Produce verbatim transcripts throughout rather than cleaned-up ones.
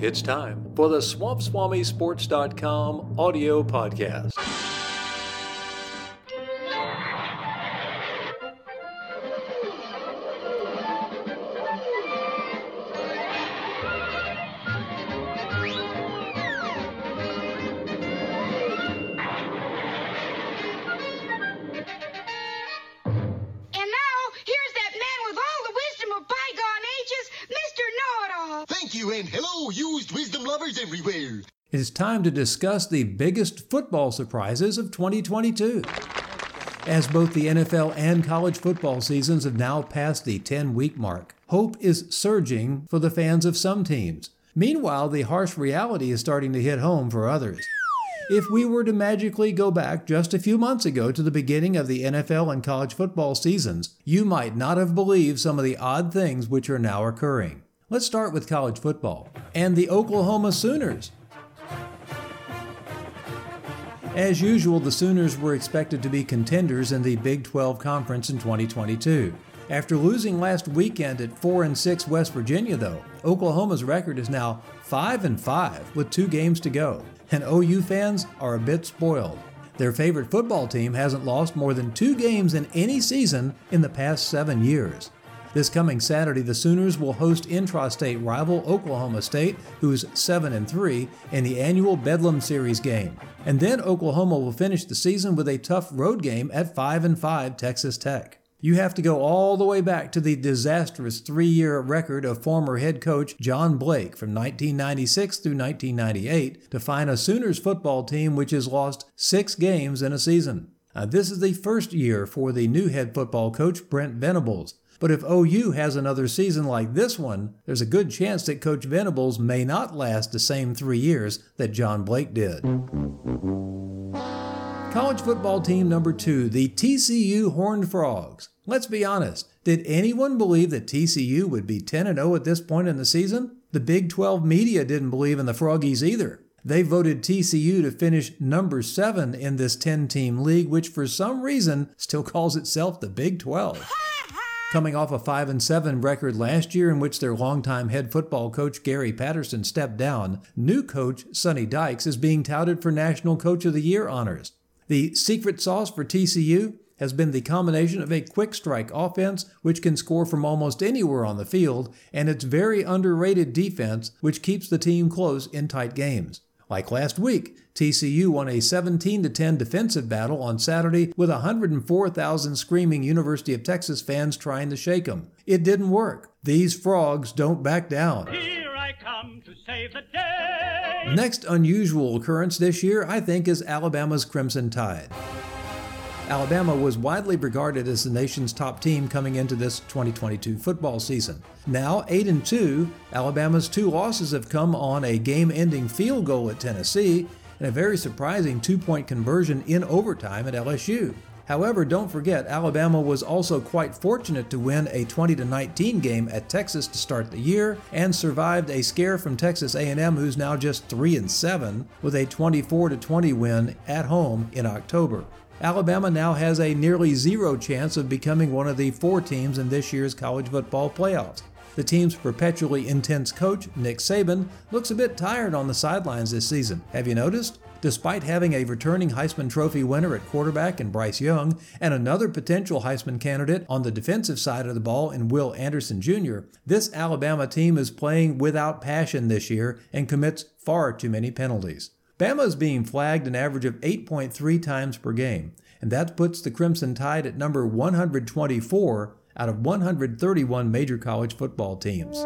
It's time for the Swamp Swami Sports dot com audio podcast. And hello, used wisdom lovers everywhere. It is time to discuss the biggest football surprises of twenty twenty-two. As both the N F L and college football seasons have now passed the ten-week mark, hope is surging for the fans of some teams. Meanwhile, the harsh reality is starting to hit home for others. If we were to magically go back just a few months ago to the beginning of the N F L and college football seasons, you might not have believed some of the odd things which are now occurring. Let's start with college football and the Oklahoma Sooners. As usual, the Sooners were expected to be contenders in the Big twelve Conference in twenty twenty-two. After losing last weekend at four and six West Virginia, though, Oklahoma's record is now five and five with two games to go, and O U fans are a bit spoiled. Their favorite football team hasn't lost more than two games in any season in the past seven years. This coming Saturday, the Sooners will host intrastate rival Oklahoma State, who's seven and three, in the annual Bedlam Series game. And then Oklahoma will finish the season with a tough road game at five and five Texas Tech. You have to go all the way back to the disastrous three-year record of former head coach John Blake from nineteen ninety-six through nineteen ninety-eight to find a Sooners football team which has lost six games in a season. Now, this is the first year for the new head football coach Brent Venables. But if O U has another season like this one, there's a good chance that Coach Venables may not last the same three years that John Blake did. College football team number two, the T C U Horned Frogs. Let's be honest, did anyone believe that T C U would be ten and oh at this point in the season? The Big twelve media didn't believe in the Froggies either. They voted T C U to finish number seven in this ten-team league, which for some reason still calls itself the Big twelve. Coming off a five and seven record last year in which their longtime head football coach Gary Patterson stepped down, new coach Sonny Dykes is being touted for National Coach of the Year honors. The secret sauce for T C U has been the combination of a quick strike offense which can score from almost anywhere on the field and its very underrated defense which keeps the team close in tight games. Like last week, T C U won a seventeen to ten defensive battle on Saturday with one hundred four thousand screaming University of Texas fans trying to shake them. It didn't work. These frogs don't back down. Here I come to save the day. Next unusual occurrence this year, I think, is Alabama's Crimson Tide. Alabama was widely regarded as the nation's top team coming into this twenty twenty-two football season. Now, eight and two, Alabama's two losses have come on a game-ending field goal at Tennessee and a very surprising two-point conversion in overtime at L S U. However, don't forget, Alabama was also quite fortunate to win a twenty to nineteen game at Texas to start the year and survived a scare from Texas A and M, who's now just three and seven, with a twenty-four to twenty win at home in October. Alabama now has a nearly zero chance of becoming one of the four teams in this year's college football playoffs. The team's perpetually intense coach, Nick Saban, looks a bit tired on the sidelines this season. Have you noticed? Despite having a returning Heisman Trophy winner at quarterback in Bryce Young and another potential Heisman candidate on the defensive side of the ball in Will Anderson Junior, this Alabama team is playing without passion this year and commits far too many penalties. Bama is being flagged an average of eight point three times per game, and that puts the Crimson Tide at number one hundred twenty-four out of one hundred thirty-one major college football teams.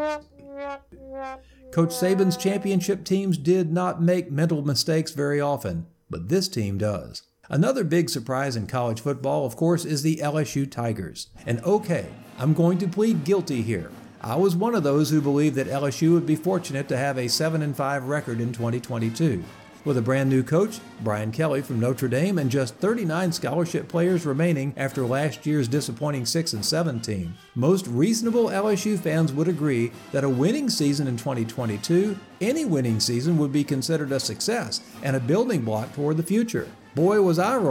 Coach Saban's championship teams did not make mental mistakes very often, but this team does. Another big surprise in college football, of course, is the L S U Tigers. And okay, I'm going to plead guilty here. I was one of those who believed that L S U would be fortunate to have a seven and five record in twenty twenty-two. With a brand new coach, Brian Kelly from Notre Dame, and just thirty-nine scholarship players remaining after last year's disappointing six and seven team, most reasonable L S U fans would agree that a winning season in twenty twenty-two, any winning season, would be considered a success and a building block toward the future. Boy, was I wrong.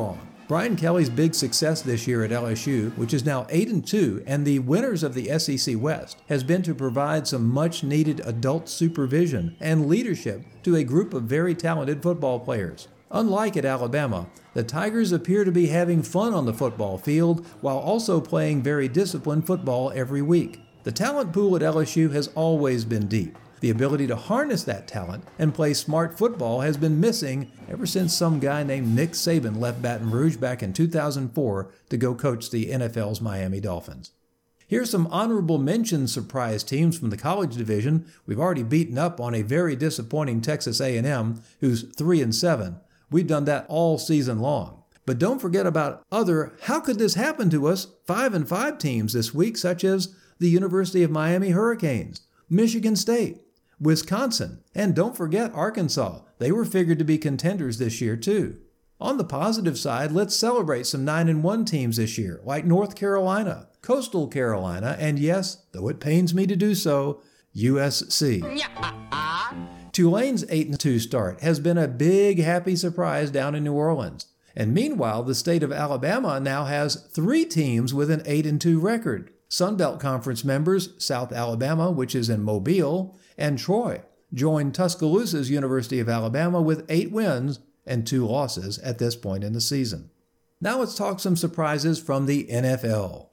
Brian Kelly's big success this year at L S U, which is now eight and two and the winners of the S E C West, has been to provide some much-needed adult supervision and leadership to a group of very talented football players. Unlike at Alabama, the Tigers appear to be having fun on the football field while also playing very disciplined football every week. The talent pool at L S U has always been deep. The ability to harness that talent and play smart football has been missing ever since some guy named Nick Saban left Baton Rouge back in two thousand four to go coach the N F L's Miami Dolphins. Here's some honorable mention surprise teams from the college division. We've already beaten up on a very disappointing Texas A and M, who's three and seven. We've done that all season long. But don't forget about other how could this happen to us five and five teams this week, such as the University of Miami Hurricanes, Michigan State, Wisconsin, and don't forget Arkansas. They were figured to be contenders this year too. On the positive side, let's celebrate some nine and one teams this year, like North Carolina, Coastal Carolina, and yes, though it pains me to do so, U S C. Tulane's eight and two start has been a big happy surprise down in New Orleans. And meanwhile, the state of Alabama now has three teams with an eight and two record. Sun Belt Conference members South Alabama, which is in Mobile, and Troy joined Tuscaloosa's University of Alabama with eight wins and two losses at this point in the season. Now let's talk some surprises from the N F L.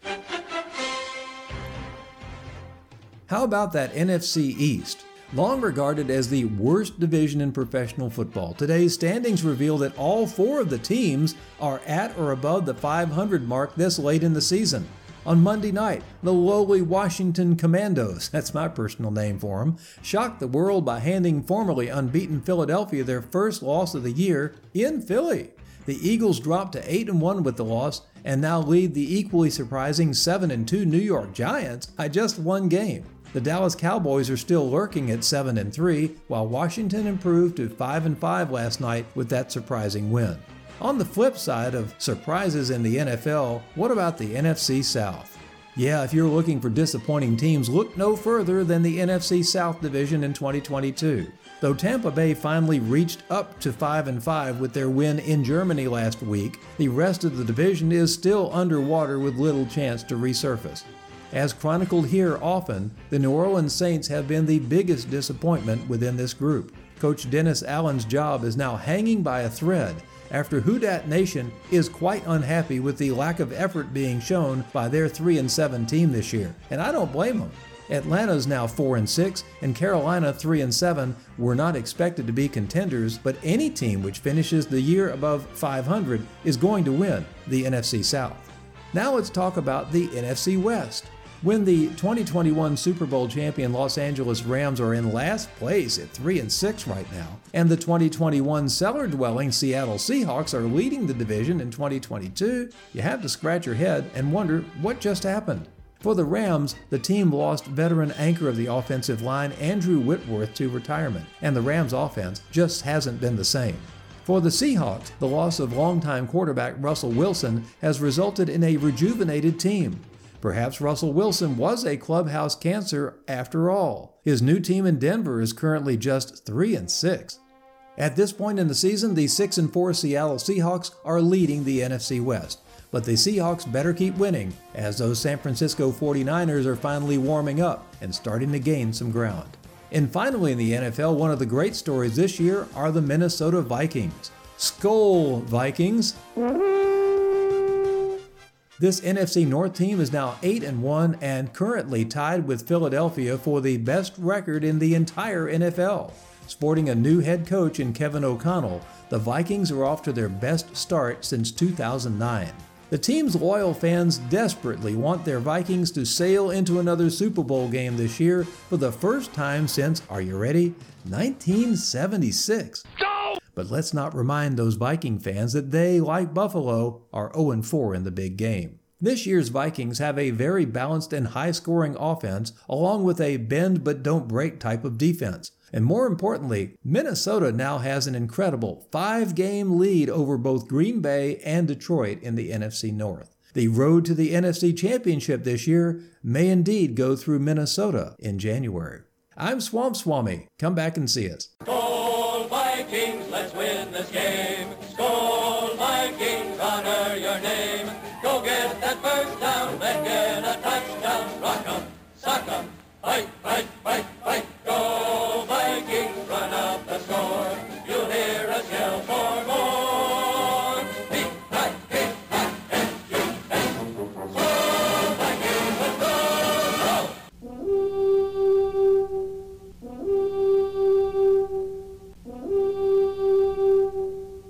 How about that N F C East? Long regarded as the worst division in professional football, today's standings reveal that all four of the teams are at or above the five hundred mark this late in the season. On Monday night, the lowly Washington Commandos, that's my personal name for them, shocked the world by handing formerly unbeaten Philadelphia their first loss of the year in Philly. The Eagles dropped to eight and one with the loss and now lead the equally surprising seven and two New York Giants by just one game. The Dallas Cowboys are still lurking at seven and three, while Washington improved to five and five last night with that surprising win. On the flip side of surprises in the N F L, what about the N F C South? Yeah, if you're looking for disappointing teams, look no further than the N F C South division in twenty twenty-two. Though Tampa Bay finally reached up to five and five with their win in Germany last week, the rest of the division is still underwater with little chance to resurface. As chronicled here often, the New Orleans Saints have been the biggest disappointment within this group. Coach Dennis Allen's job is now hanging by a thread after Who Dat Nation is quite unhappy with the lack of effort being shown by their three and seven team this year, and I don't blame them. Atlanta's now four and six, and Carolina three and seven were not expected to be contenders, but any team which finishes the year above five hundred is going to win the N F C South. Now let's talk about the N F C West. When the twenty twenty-one Super Bowl champion Los Angeles Rams are in last place at three and six right now, and the twenty twenty-one cellar-dwelling Seattle Seahawks are leading the division in twenty twenty-two, you have to scratch your head and wonder what just happened. For the Rams, the team lost veteran anchor of the offensive line Andrew Whitworth to retirement, and the Rams' offense just hasn't been the same. For the Seahawks, the loss of longtime quarterback Russell Wilson has resulted in a rejuvenated team. Perhaps Russell Wilson was a clubhouse cancer after all. His new team in Denver is currently just three and six. At this point in the season, the six and four Seattle Seahawks are leading the N F C West. But the Seahawks better keep winning, as those San Francisco forty-niners are finally warming up and starting to gain some ground. And finally in the N F L, one of the great stories this year are the Minnesota Vikings. Skol, Vikings! This N F C North team is now eight and one and currently tied with Philadelphia for the best record in the entire N F L. Sporting a new head coach in Kevin O'Connell, the Vikings are off to their best start since two thousand nine. The team's loyal fans desperately want their Vikings to sail into another Super Bowl game this year for the first time since, are you ready, nineteen seventy-six. Go! But let's not remind those Viking fans that they, like Buffalo, are oh and four in the big game. This year's Vikings have a very balanced and high-scoring offense, along with a bend-but-don't-break type of defense. And more importantly, Minnesota now has an incredible five-game lead over both Green Bay and Detroit in the N F C North. The road to the N F C Championship this year may indeed go through Minnesota in January. I'm Swamp Swami. Come back and see us. Skol Vikings, let's win this game. Skol Vikings, honor Aye.